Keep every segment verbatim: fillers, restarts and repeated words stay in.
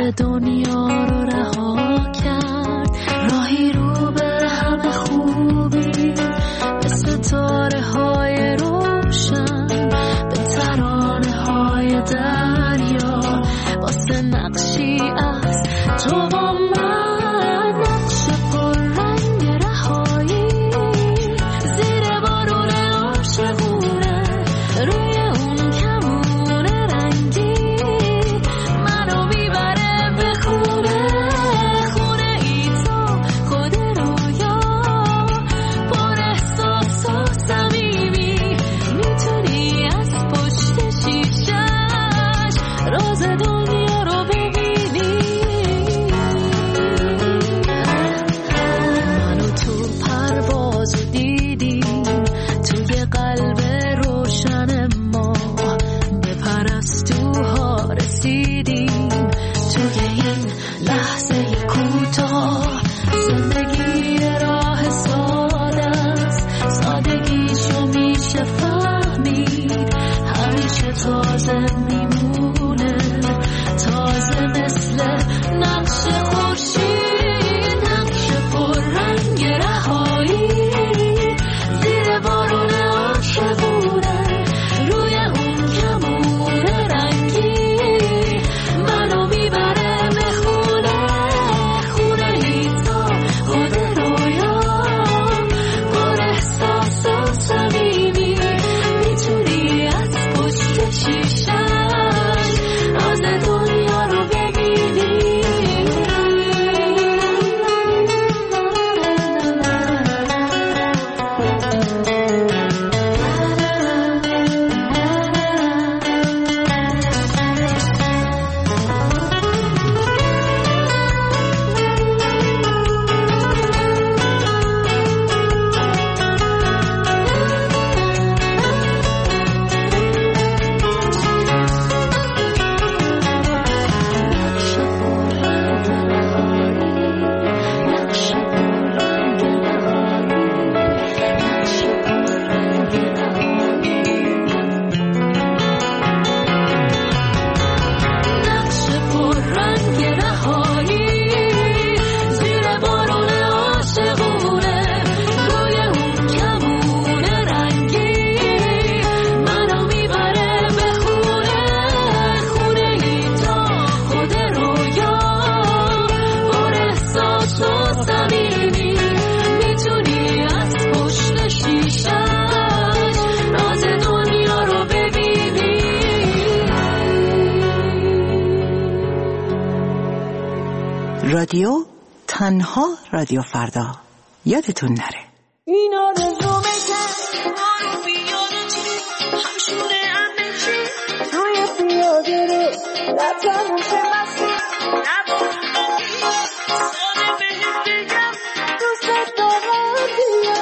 دنیا رو رها کرد، راهی رو به همه خوبی، به ستاره های روشن، به ترانه های دریا، واسه نقشی از تو با من، نقش پر رنگ رهایی، زیر بارون عاشقونه، روی اون کمون رنگی، منو میبره به خونه، خونه ای تو خود رویا، پر احساس و صمیمی، میتونی از پشت شیشش راز دنیا رو ببینی. منو تو پروازو دیدیم، توی قلب روشن ما به پرستوها رسیدیم، توی این لحظه کوتاه زندگی راه ساده است، سادگیشو میشه فهمید، همیشه تازه میمونه، تازه مثل نقش خورشید، نقش پر رنگ رهایی، زیر بارون عاشقونه، روی اون کمون رنگی، منو میبره به خونه، خونه ای تو خود رویا، پر احساس و صمیمی، میتونی از پشت شیشش راز دنیا رو ببینی. نقش پر رنگ رهایی، زیر بارون عاشقونه، روی اون کمون رنگی، منو میبره به خونه، خونه ای تو خود رویا، پر احساس و صمیمی، میتونی از پشت شیشش راز دنیا رو ببینی. رادیو تنها رادیو فردا، یادتون نره. این آرزومه که ما رو بیاره چی، همشونه همه روی پیاده رو رفتم چه مسیر، نبارون بگیر ساله بهت بگم دوست دارم بیا.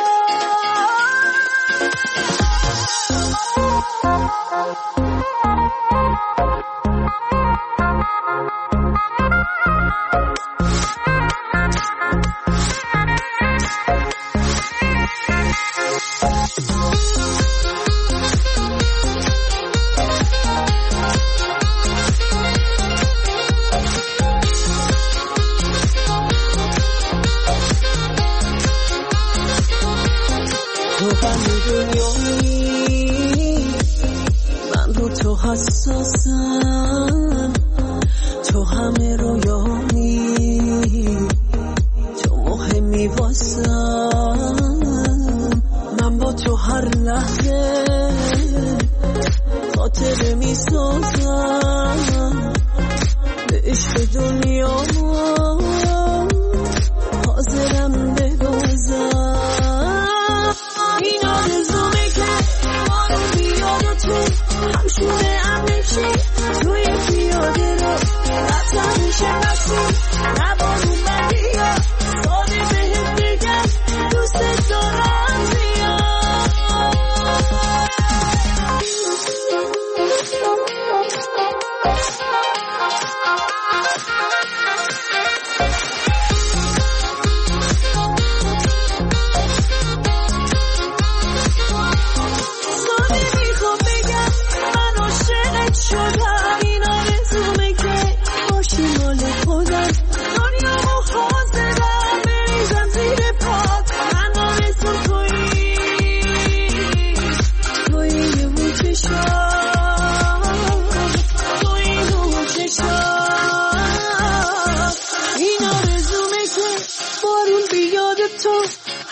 تو همه دنیایی، من رو تو حساسم، تو همه رویایی، تو مهمی واسم، من با تو هر لحظه خاطره می سازم، به عشق دنیا حاضرم ببازم. این آرزومه که ما رو بیاد و تو همشونه همه چی، توی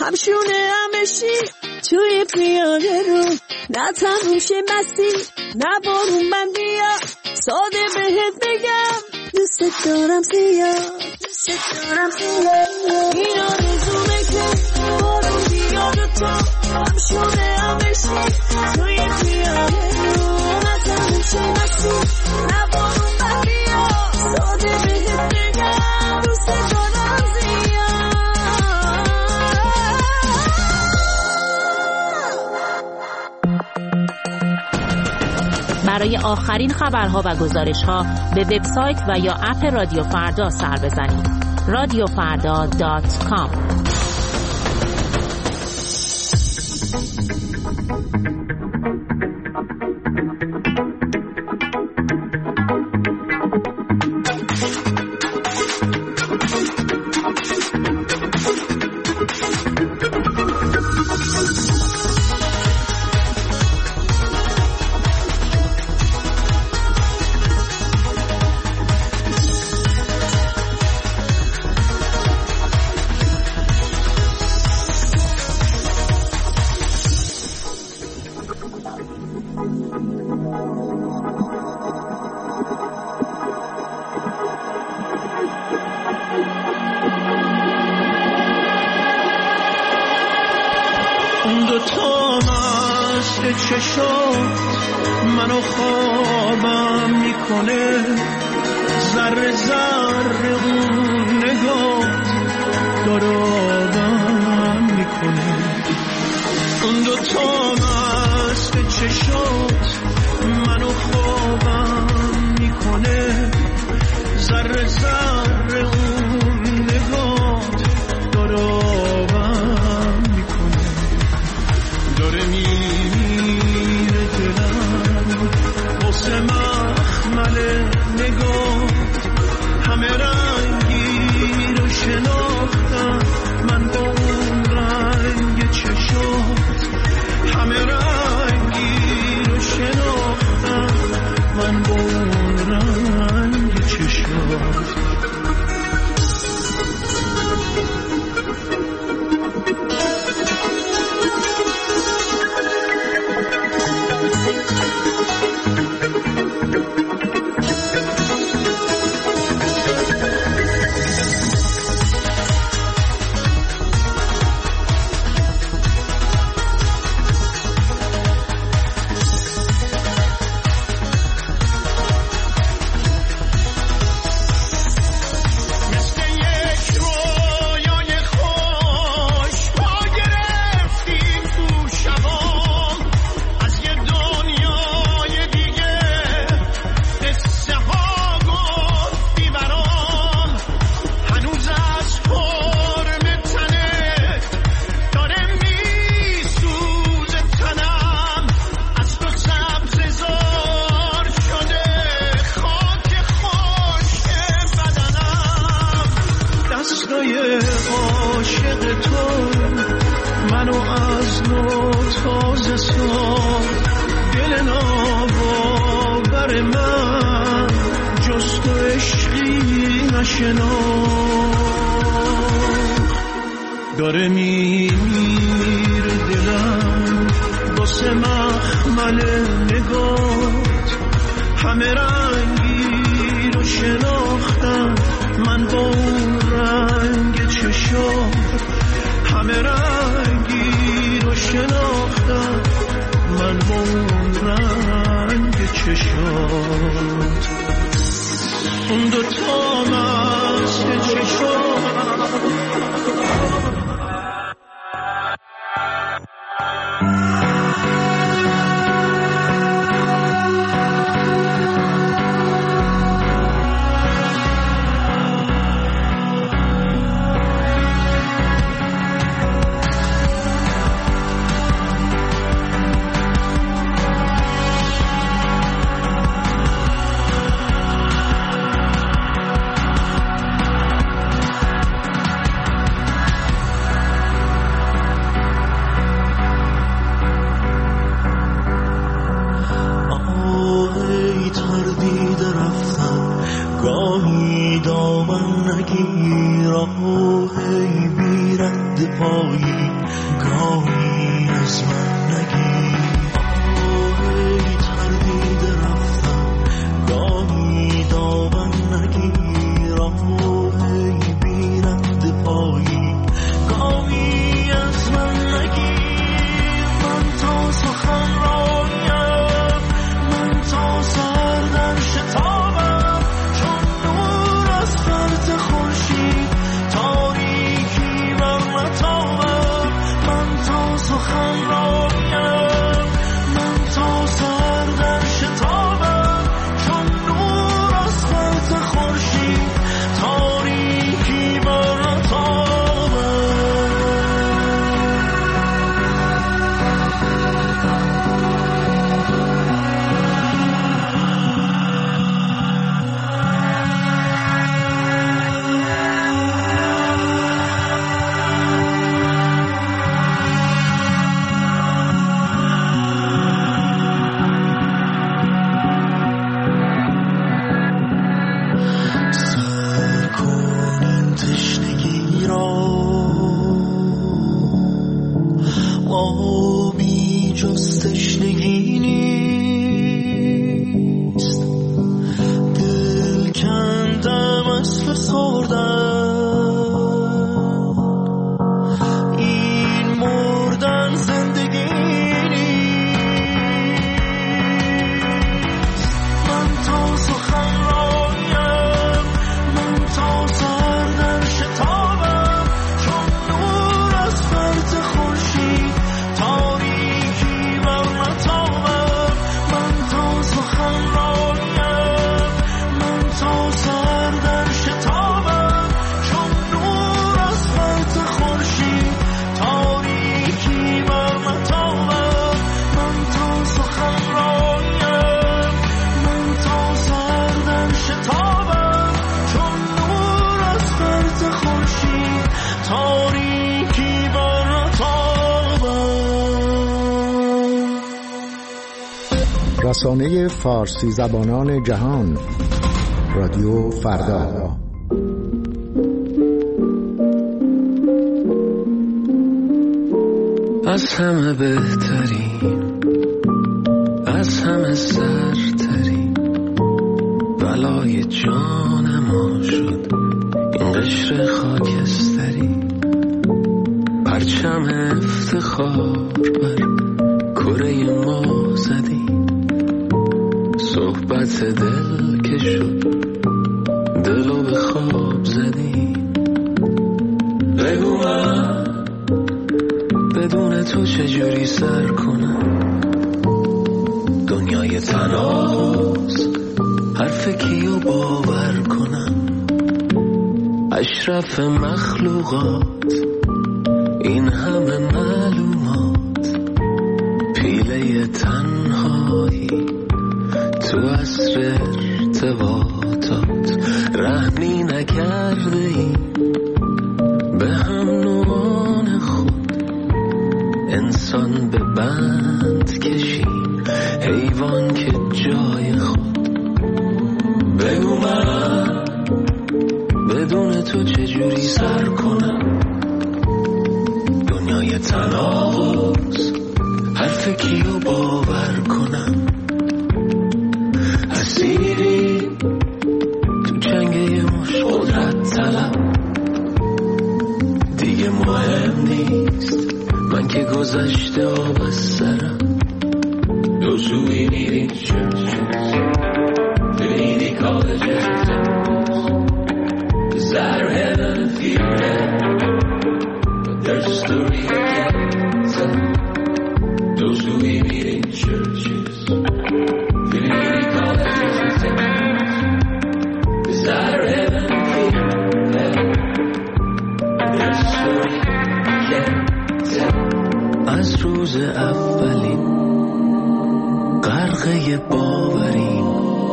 همشونه همشی توی پیاده رو، نه تموم شه مسیر نه بارون من بیا، ساده بهت بگم دوست دارم زیاد، دوست دارم زیاد. این آرزومه که بارون بیاد تو، همشونه همشی توی پیاده رو، نه تموم شه مسیر نه بارون من بیا، ساده بهت بگم دوست دارم زیاد. برای آخرین خبرها و گزارش‌ها به وبسایت و یا اپ رادیو فردا سر بزنید. رادیو فردا دات کام. منو خوابم میکنه، ذره ذره اون نگات دارابم میکنه. اون دو تا مست چشات منو خوابم میکنه، ذره ذره اون نگات دارابم میکنه. داره میره دلم واسه مخمل نگات، همه رنگی رو شناختم من با اون رنگ چشات، همه رنگی رو شناختم من با اون رنگ چشات. داره میمیره دلم واسه مخمل نگات، همه رنگی رو شناختم من با اون رنگ چشات، همه رنگی رو شناختم من با اون رنگ چشات. اون دو تا مست چشات رسانه فارسی زبانان جهان، رادیو فردا. از همه بهترین، از همه سرترین، بلای جان ما شد این قشر خاکستری. پرچم افتخار بر کره ما زدی، صحبت دل که شد دلو به خواب زدی. بگو من بدون تو چجوری سر کنم دنیای تناس، حرف کیو باور کنم. اشرف مخلوقات این همه معلومات، پیله تنهایی تو عصر ارتباطات. رحمی نکرده ایم به هم نوعان خود، انسان به بند کشیم حیوان که جای خود. بگو من بدون تو چجوری سر کنم دنیای تناقض، حرف کیو باور کنم. اسیری تو جنگه مش قدرت طلب، دیگه مهم نیست من که گذشته آب از سرم. Those who we need in churches, community colleges and temples, desire heaven and fear hell, but there's a story I can't tell. Those who we meet in churches, community colleges and temples, desire heaven and fear hell, but there's a story I can't tell. از روز اولین غرقه باوریم،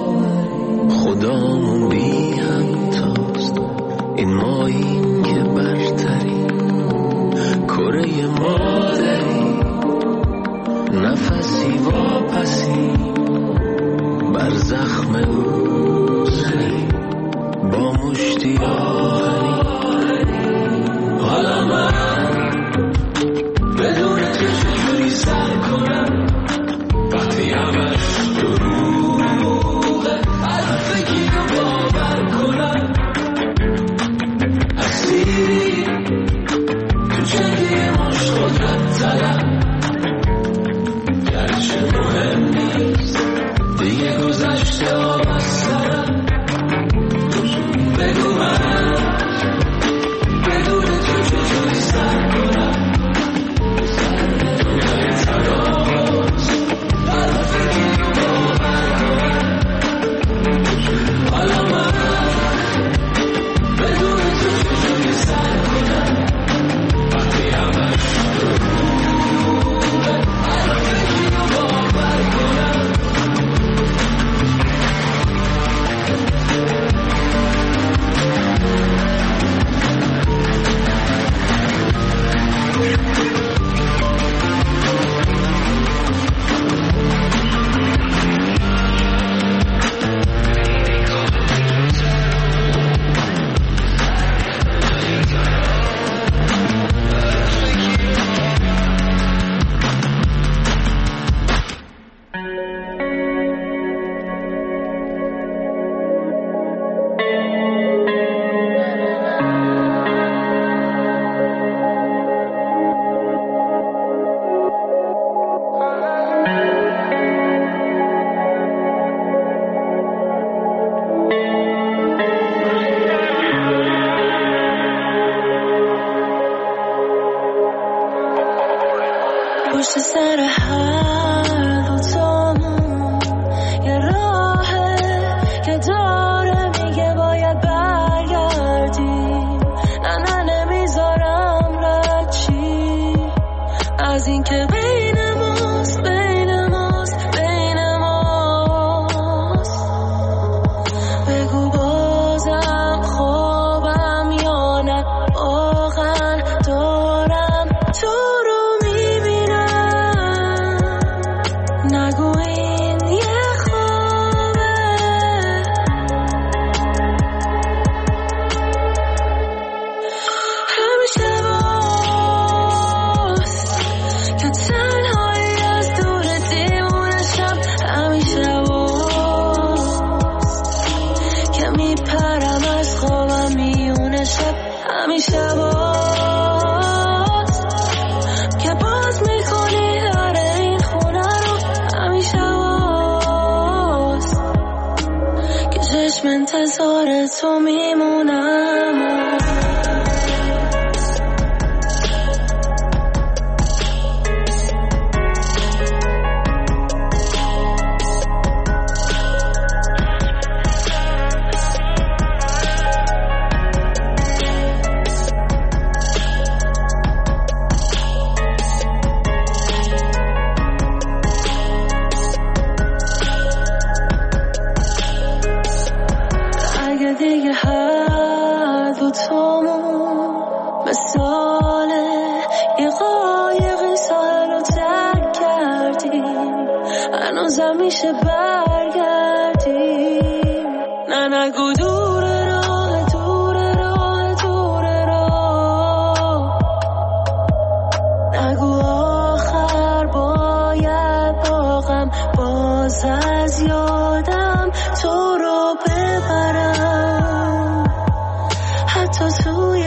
خدامون بی همتاست، این ماییم که برتریم. کره مادری نفسی واپسیم، بر زخم او زنیم با مشتی آهنی. حالا من بدون تو چجوری سر کنم وقتی همش دروغه، حرف کیو باور کنم. اسیری تو جنگه مش قدرت طلب، گرچه مهم نیست دیگه گذشته آب از سرم. بگو من بدون تو چجوری سر کنم دنیای تناس، حرف کیو باور کنم. حالا من بدون تو چجوری سر کنم وقتی همش دروغه، حرف کیو باور کنم. پشت سر هر دوتامون یه راهه که داره میگه باید برگردیم. نه نه نمیذارم رد چی از این که بین ماست، بین ماست، بین ماست. بگو بازم خوابم یا نه، واقعا دارم تو رو میبینم. چشم انتظار تو میمونم. دیگه هر دوتامون مثال یه قایقی ساحل رو ترک کردیم، هنوزم میشه برگردیم. نه نگو دور راه دور راه دور راه، نگو آخر باید باغم باز از یادم تو رو ببرم، حتی توی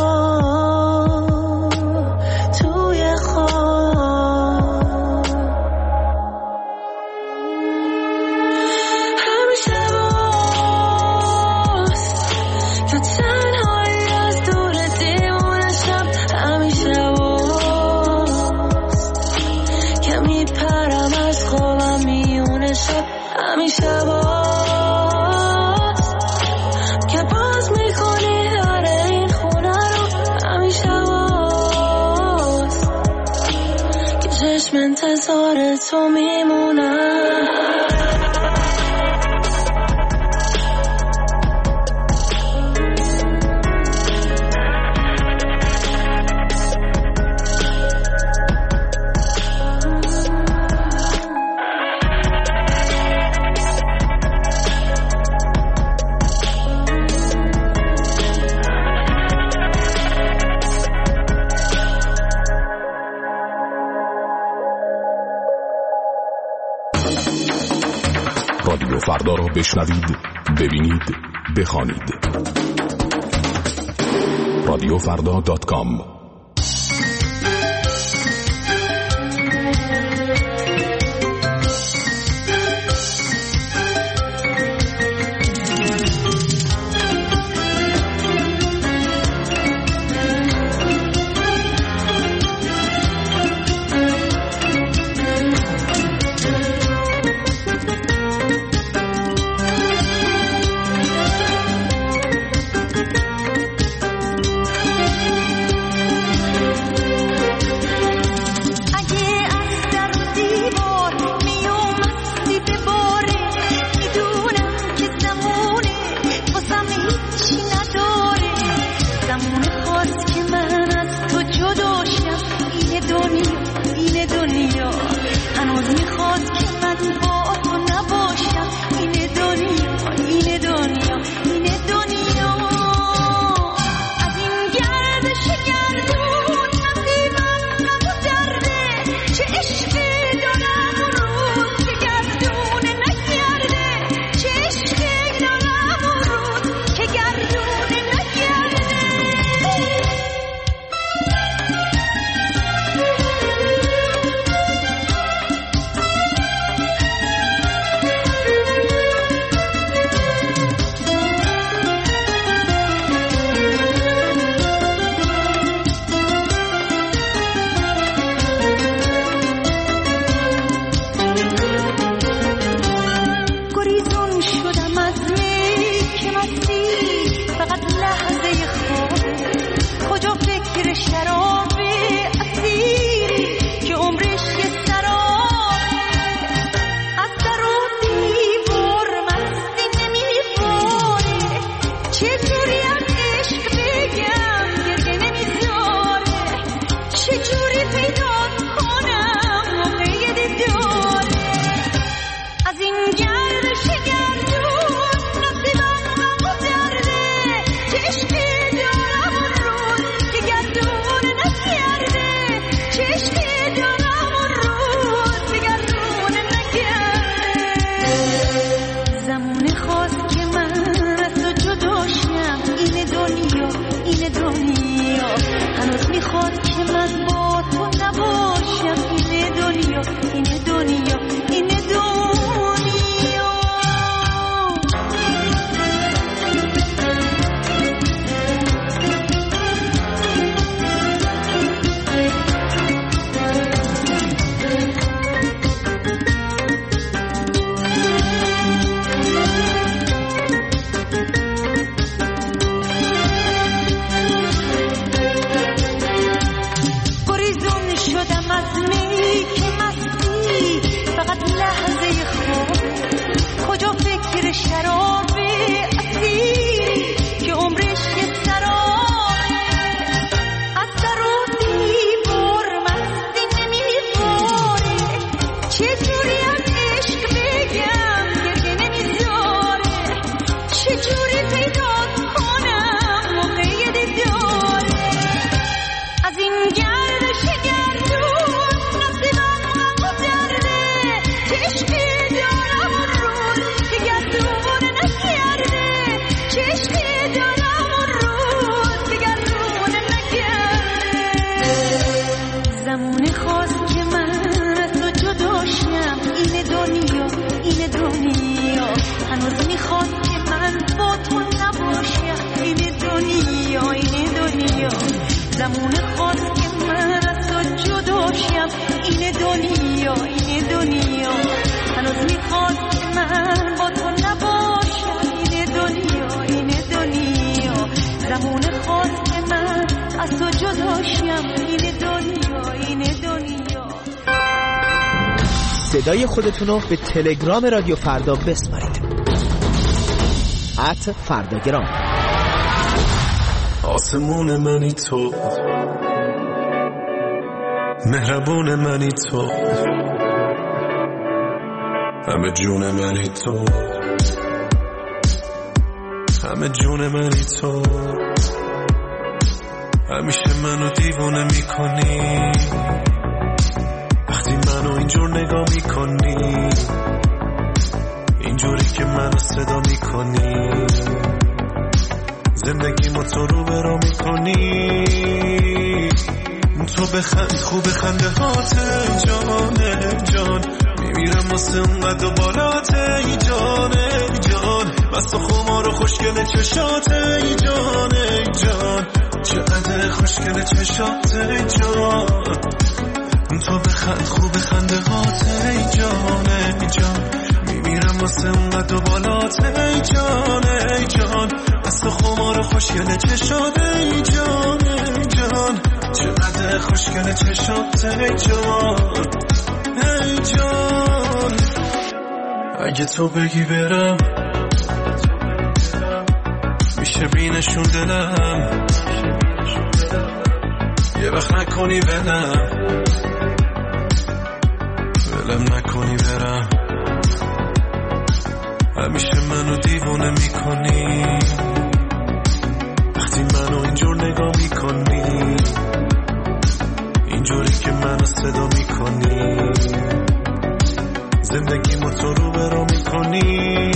خواب توی خواب. همیشه باز که تنهایی از دور دیوونشم، همیشه باز که میپرم از خوابم میونه شب، همیشه باز که باز میکنی در این خونه رو، همیشه باز که چشم انتظار تو میمونم. رادیو فردا را بشنوید، ببینید، بخوانید. رادیو فردا دات کام. چجوری پیدا کنم موقع دیداره از این گردش گردون نصیبم غم و درده چشکی دارم اون روز که گردون نگرده چشکی دارم اون روز که گردون نگرده زمان خواست که من از تو جداشم این دنیا این دنیا هنوز میخواد که من با تو نباشم این دنیا این دنیا زمان خواست که من از تو جداشم این دنیا این دنیا هنوز میخواد که من با تو نباشم این دنیا این دنیا زمان خواست که من از تو جداشم این دنیا این دنیا. صدای خودتون رو به تلگرام رادیو فردا بسپارید. ات فرداگرام. آسمون منی تو، مهربون منی تو، همه جون منی تو، همه جون منی تو، همیشه منو دیوونه میکنی وقتی منو اینجور نگاه میکنی اینجوری که منو صدا میکنی زندگیمو تو رو برا میکنی تو بخند خوب خنده هات جان جان میمیرم واسه اونقدر و بالات ای جان ای جان مست و خمار و خوشگل چشات ای جان ای جان چقدر خوشگل چشات ای جان تو بخند خوب خنده هات ای جان ای جان میمیرم واسه اونقدر و بالات ای جان ای جان مست و خمار و خوشگل چشات ای جان ای جان چقدر خوشگل چشات ای جان ای جان اگه تو بگی برم میشه بینشون دلم یه وقت نکنی ولم ولم نکنی برم همیشه منو دیوونه میکنی وقتی منو اینجور نگاه میکنی اینجوری که منو صدا میکنی زندگیمو تو رو برا میکنی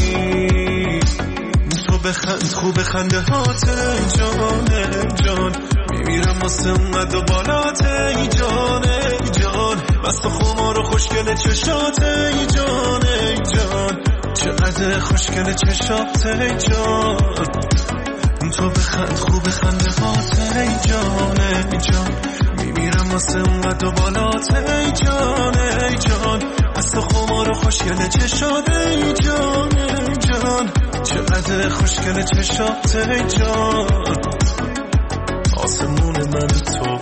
تو بخند خوب خنده هات جان جان میمیرم واسه اونقدر و بالات ای جان ای جان مست و خمار و خوشگل چشات ای جان ای جان چقدر خوشگل چشات ای جان تو بخند خوب خنده هات ای جان ای جان میمیرم واسه اونقدر و بالات ای جان ای جان مست و خمار و خوشگل چشات ای جان ای جان چقدر خوشگل چشات ای جان آسمون منی تو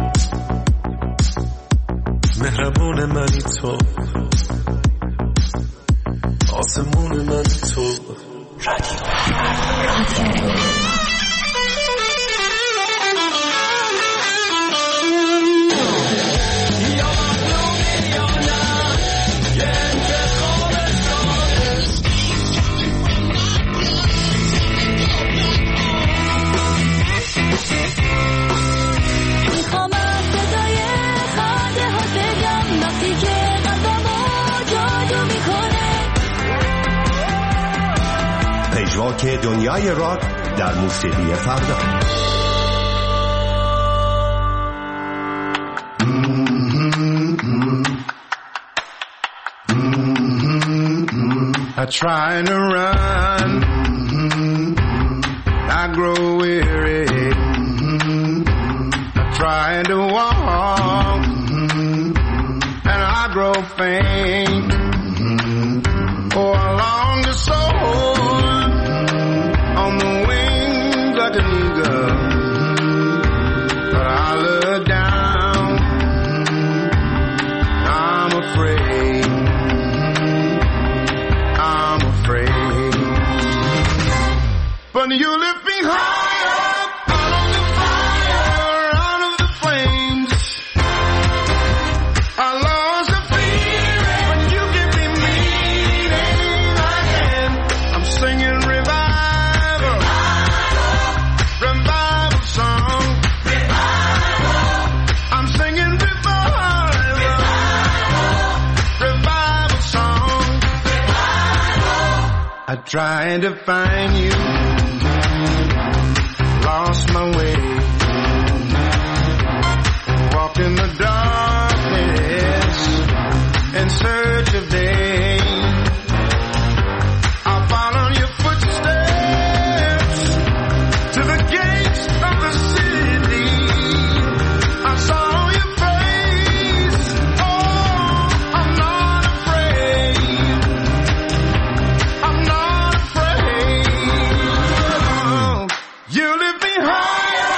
مهربون منی تو آسمون منی تو رادیو رادیو که دنیای راک در موسیقی فردا. I try to run, I grow weary. I try to walk, and I grow faint. Oh, along the soul, on the wings like an eagle, but I look down, I'm afraid, I'm afraid, but you lift me high up, out of the fire, out of the flames. I lost the fear when you give me meaning again. I'm singing revive. trying to find you. Lost my way. Walked in the darkness in search of day. I'll follow your footsteps to the gates of the city. I saw your face. Oh, I'm not afraid. I'm not afraid. Oh, you lift me higher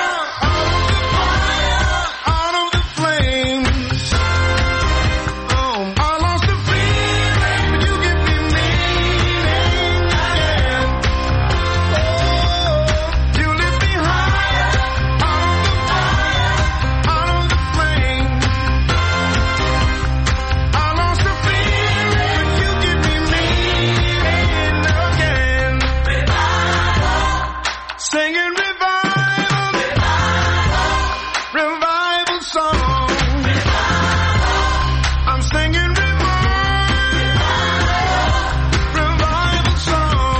out of the flames. Oh, I lost the feeling, but you give me meaning again. Oh, you lift me higher out of the fire, out of the flame. I lost the feeling, but you give me meaning again. Singing revival, revival song. I'm singing revival, revival song.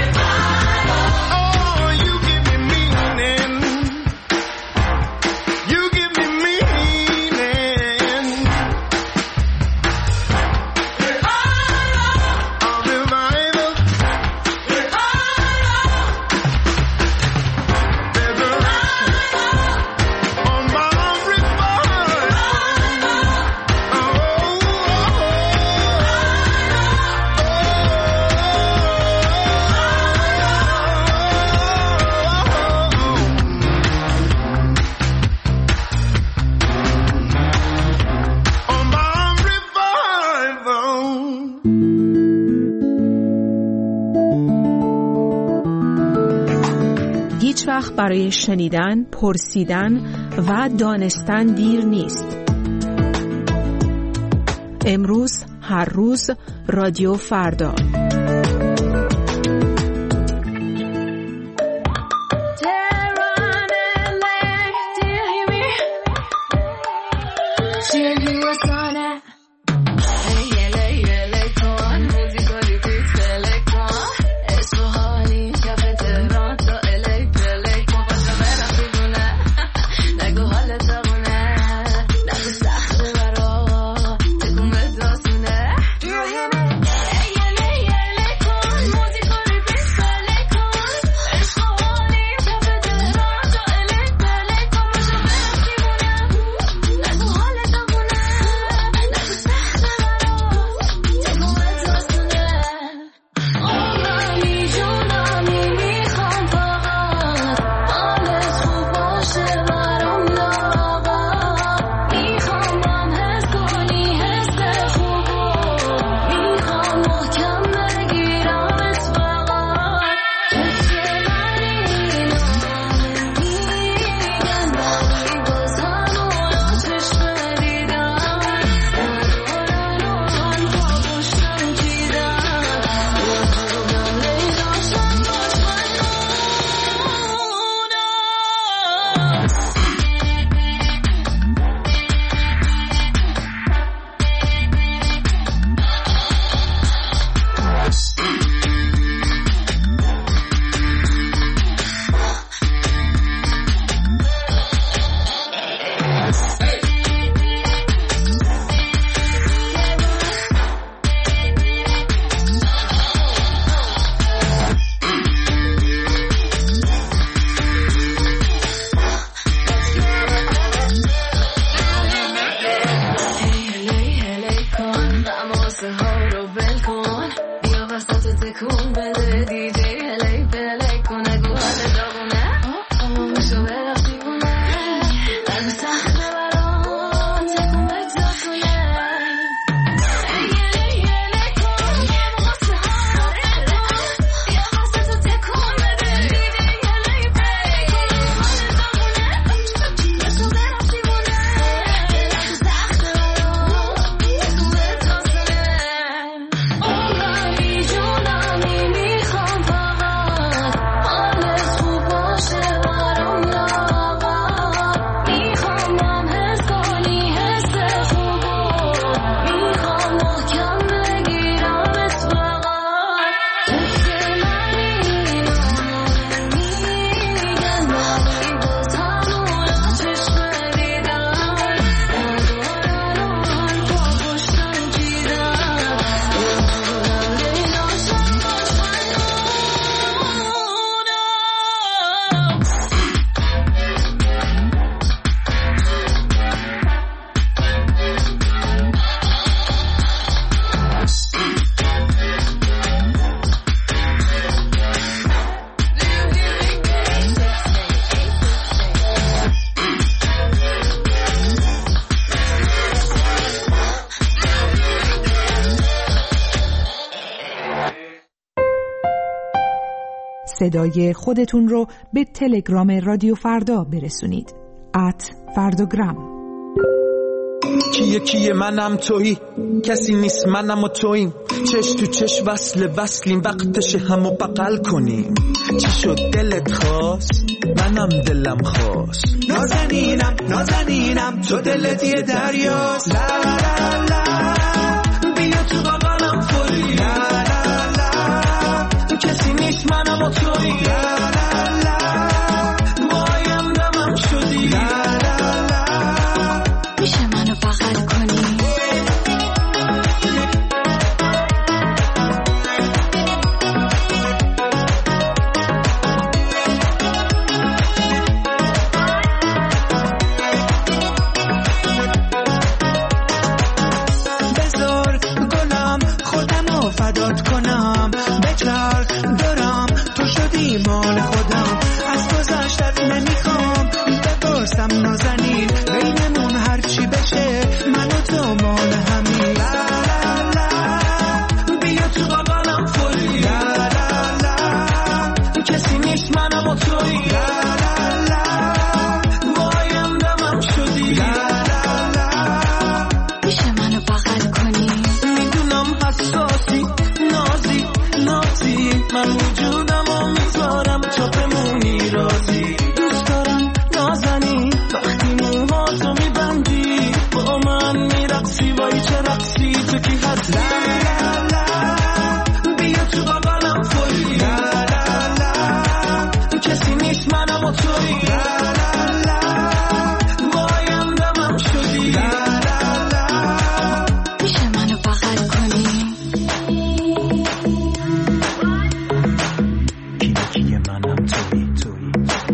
Oh, you give me meaning. You give me meaning. A revival. There's a on my هیچ وقت برای شنیدن، پرسیدن و دانستن دیر نیست. امروز، هر روز، رادیو فردا. Yeah, yeah, yeah. صدای خودتون رو به تلگرام رادیو فردا برسونید. ات فرداگرام. کیه کیه منم تویی، کسی نیست منم و توییم، چش تو چش وصل وصلیم، وقتشه همو بغل کنیم. چی شد دلت خواست منم دلم خواست، نازنینم نازنینم تو دلت یه دریاست. لا لا لا بیا تو بغلم فوری، لا لا لا کسی نیست منم و تویی، لا لا لا مایم دمم شدی، لا لا لا میشه منو بغل کنی. بذار گلم خودمو فدات کنم، بچرخ دارم تو شدی مال خودم، از گذشتت نمیخوام بپرسم نازنین، بینمون هرچی بشه من و تو مال همین. لا لا لا بیا تو بغلم فوری، لا لا لا کسی نیست منم و تویی، لا لا لا مایم دمم شدی، لا لا لا میشه منو بغل کنی. میدونم حساسی نازی نازی، من وجودم و میذارم تا بمونی راضی. دوست دارم نازنی وقتی موهاتو میبندی، با من میرقصی، وای چه رقصی تو کی هست. لا لا لا بیا تو بغلم فوری، لا لا لا کسی نیست منم و تویی، لا لا لا مایم دمم شدی، لا لا لا میشه منو بغل کنی. کیه کیه منم تویی تویی.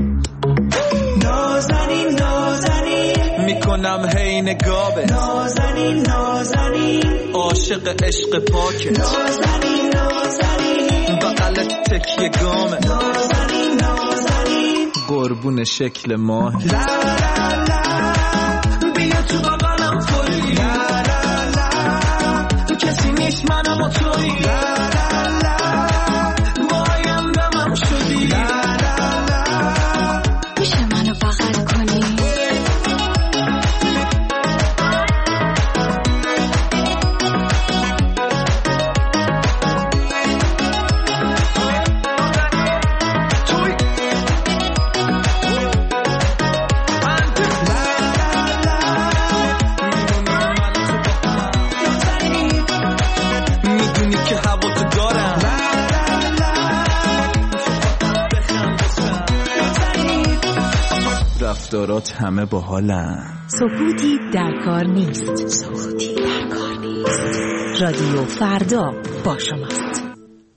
نازنین نازنین میکنم هی نگابت، نازنین نازنین عاشق عشق پاکت، نازنین نازنین بغلت تکیه گامه، نازنین نازنین قربون شکل ماه. لا لا لا بیا تو بغلم فوری، لا لا لا کسی نیست منم و تویی، لا لا لا مایم دمم شدی، لا لا لا میشه منو بغل کنی. میدونی که هوا تو دارم، رفتارات همه با حالم. سکوتی در کار نیست. سکوتی در کار نیست. رادیو فردا با شماست.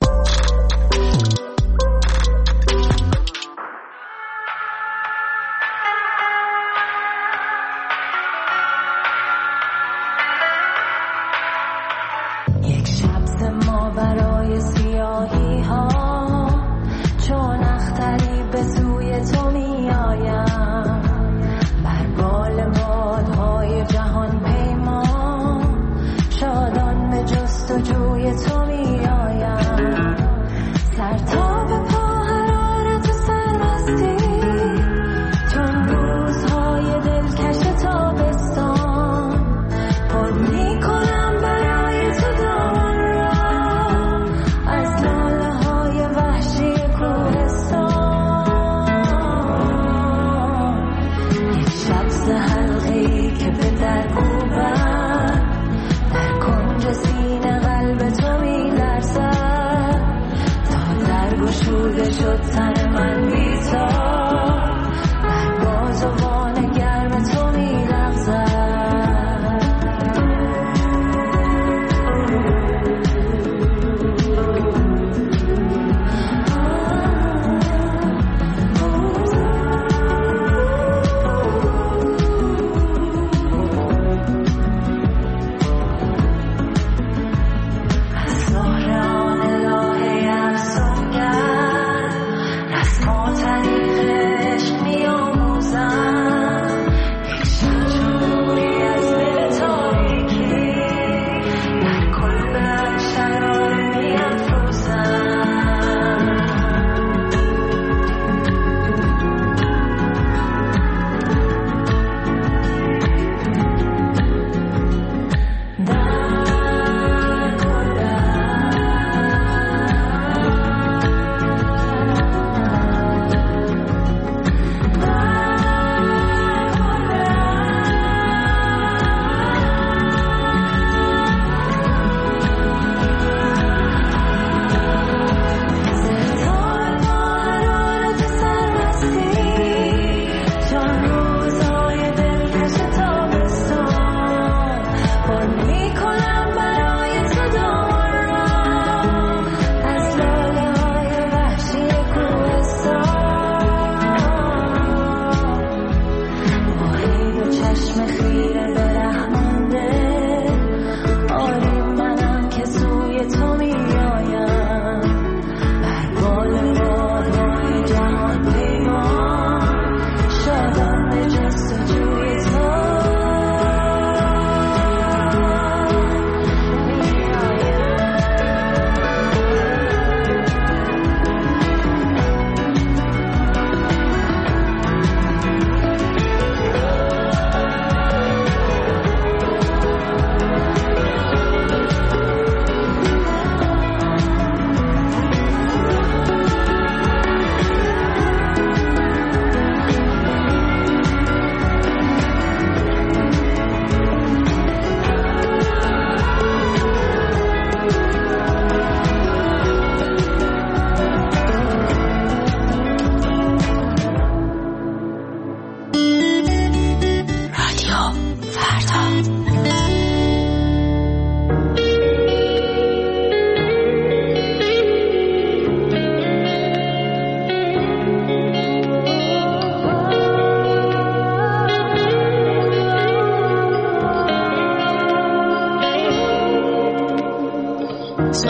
یک شب ما برای سیاهی ها، چون اختری به سوی تو می آیم، بر بال بادهای جهان پیما، شادان به جستجوی تو می آیم، سر تا به پا حرارت و سرمستی، چون روزهای دلکش تابستان، پر می کنم برای تو دامن را از لاله های وحشی کوهستان. یک شب ز حلقه‌ای که به در کوبد، در کنج سینه قلب تو می لرزد، تا در گشوده شد تن من بی‌تاب، در بازوان گرم تو می لغزد. از ظهر آن الهه افسونگر، رسم و طریق عشق می آموزم، یک شب چوری از دل تاریکی، در کلبه شرار می افروزم.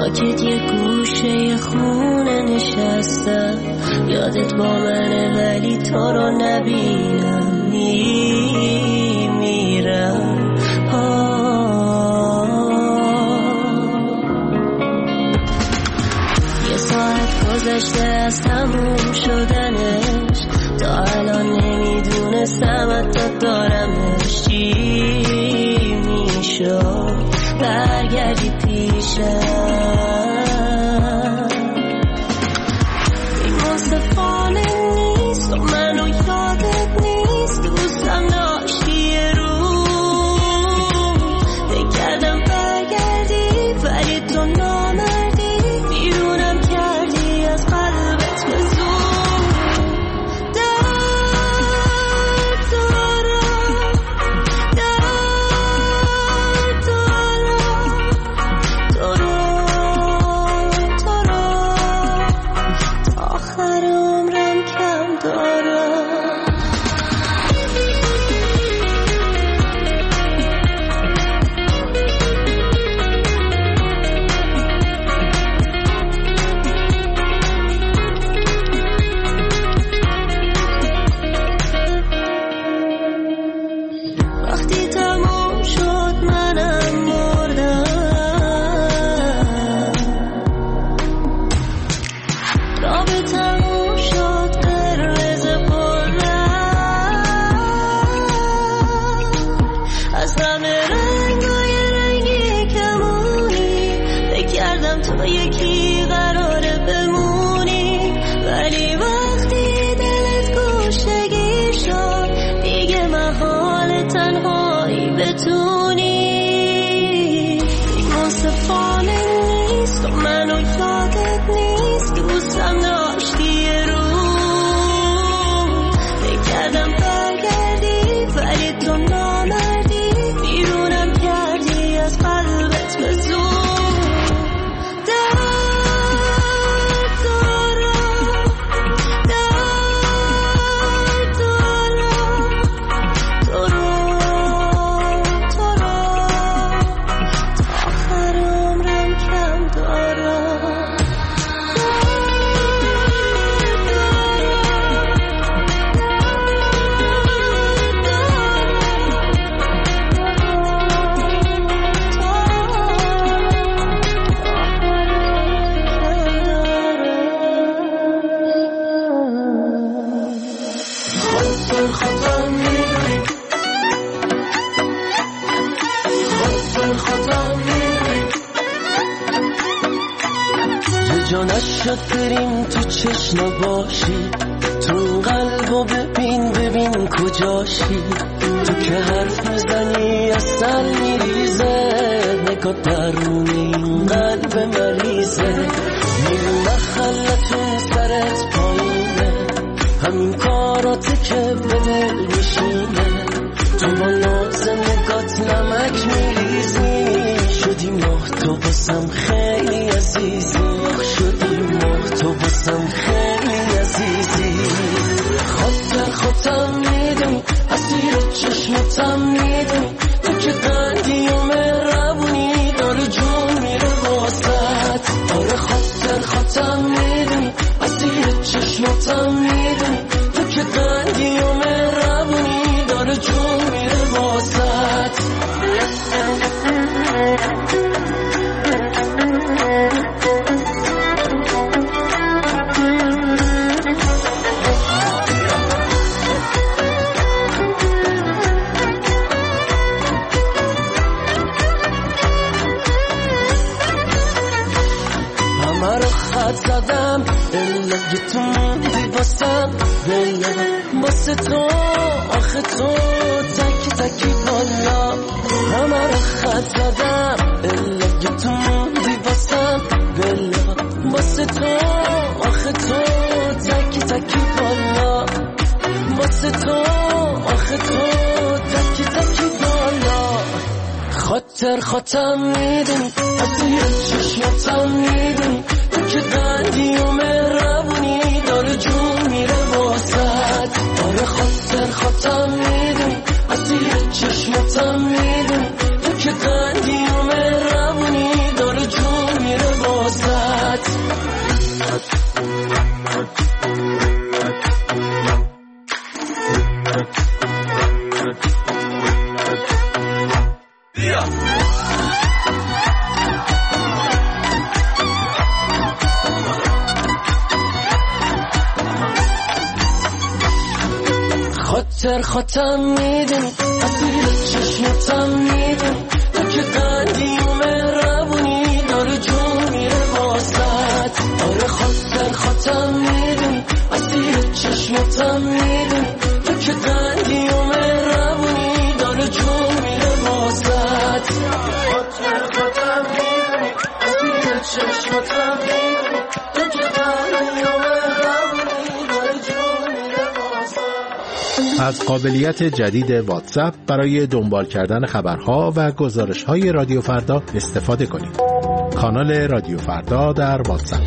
ساکت یه گوشه خونه نشستم، یادت با منه ولی تو رو نبینم، میمیرم. یه ساعت گذشته از تموم شدنش، تا الان نمیدونستم حتی دارمش. چی میشد برگردی پیشم؟ این مصطفانه نیست و منو یادت نیست، دوستم داشتی یه روز، بکردم برگردی ولی تو نامردی، بیرونم کردی از قلبت به زور. شد بریم تو چشم باشی، تو این قلبو ببین ببین کجاشی، تو که حرف میزنی اصل میریزه، نگاه درون این قلب مریضه، میری مخلتون سرت پایینه، همین کاراته که به دل میشینه، تو با ناز نگات نمک میریزی، شدی ماه تو باسم خیلی عزیزی، شدی ماه تو باسم خیلی عزیزی، خاطر خودم میدونی، اسیر چشمتم میدونی، تو که قندی و مهربونی، داره جون میره واسط، آره خاطر خودم میدونی، اسیر چشمتم میدونی، تو که قندی و مهربونی، داره جون میره واسط. زدم الگه تو موندی باسم، بلم باسه تو آخه تو تکی تکی بالا، همه رو خط زدم الگه تو موندی باسم، بلم باسه تو آخه تو تکی تکی بالا، باسه تو آخه تو تکی تکی بالا، خاطر خاطم میدونی، اسیر چشمتم میدونی، که قندی و مهربونی، داره جون میره واسط، آره خاطر خاطم میدونی، اسیر چشمتم میدونی، تو که قندی و مهربونی، داره جون میره واسط. خاطر خاطر میدونی اسیر چشمتم میدونی تو که قندی و مهربونی داره جون میره واسط آره خاطر خاطر میدونی اسیر چشمتم میدونی تو که قندی و مهربونی داره جون میره واسط خاطر خاطر میدونی اسیر چشمتم میدونی تو که قندی و مهربونی داره جون میره واسط. از قابلیت جدید واتساپ برای دنبال کردن خبرها و گزارش‌های رادیو فردا استفاده کنید. کانال رادیو فردا در واتساپ.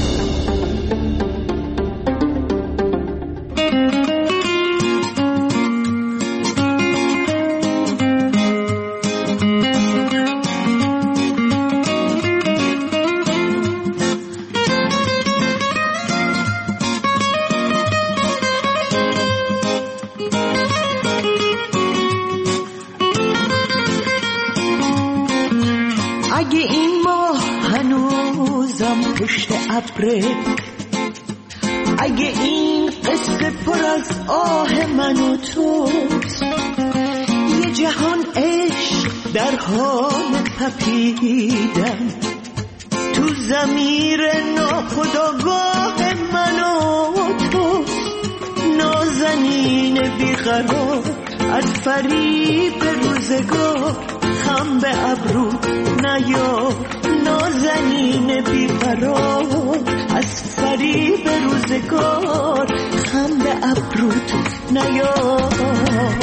اگه این ماه هنوزم پشت ابره، اگه این قصه پر از آه من و توست، یه جهان عشق در حال تپیدن تو ضمیر ناخودآگاه من و توست. نازنین بیقرار از فریب روزگار، خم به ابرو نیار. نازنین بیقرار از فریب روزگار، خم به ابروت نیار.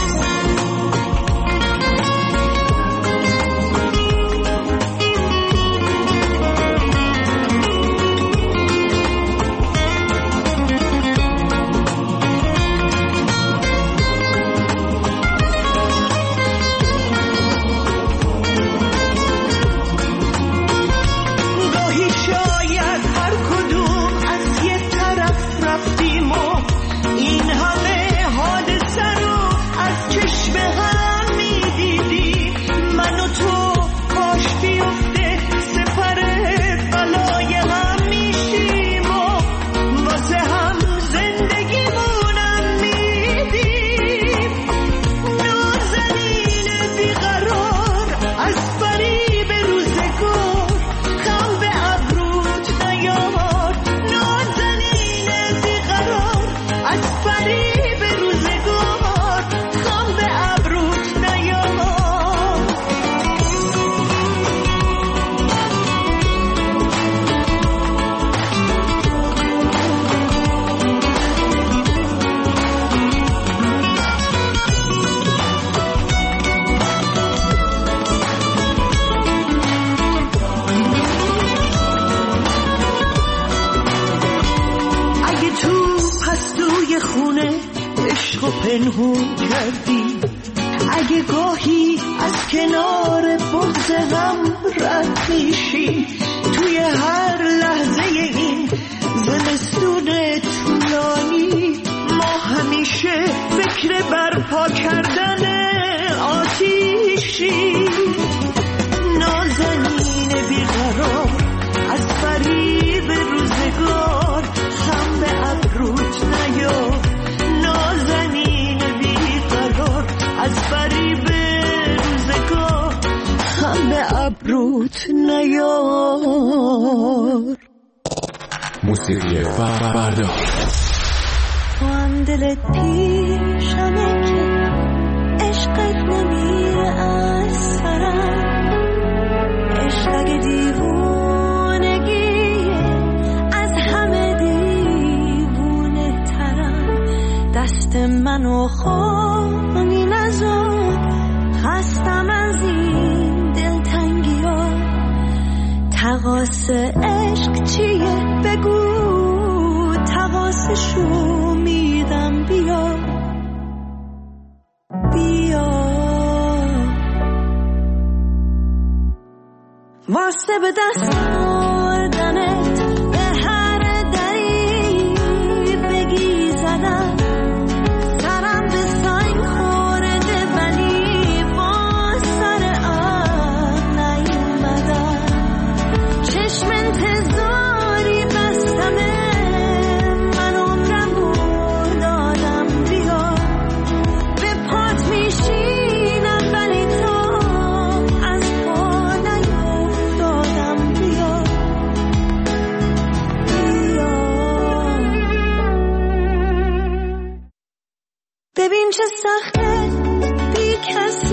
پنهون کردی، اگه گاهی از کنار بغض هم رد میشی، توی هر لحظه این زمستون طولانی ما همیشه فکر برپا کردن آتیشی. نازنین بیقرار از فریب روزگار، خم به ابروت نیار. نازنین بیقرار از فریب روزگار، خم به ابروت نیار. موسیقی فردا. تو هم دلت پیشمه که عشقت نمیره از سرم، عشق اگه دیوونگیه از همه دیوونه ترم. دست منو خامی نزار، خستم از این دلتنگی ها. تقاس عشق چیه بگو، تقاسشو میدم. بیا بیا واسه به دست آوردنت به هر دری بگی زدم. سرم به سنگ خورده ولی با سر آب نیومدم. چشم انتظاری بستمه، من عمرم رو دادم. بیا چه سخته بی کس